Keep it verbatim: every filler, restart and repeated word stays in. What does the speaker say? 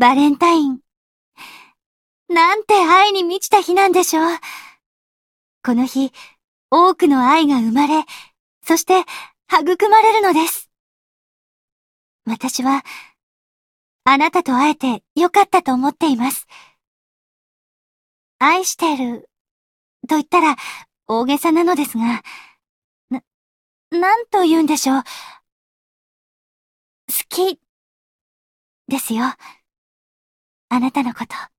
バレンタイン。なんて愛に満ちた日なんでしょう。この日、多くの愛が生まれ、そして育まれるのです。私は、あなたと会えてよかったと思っています。愛してる、と言ったら大げさなのですが、な、なんと言うんでしょう。好き、ですよ。あなたのこと。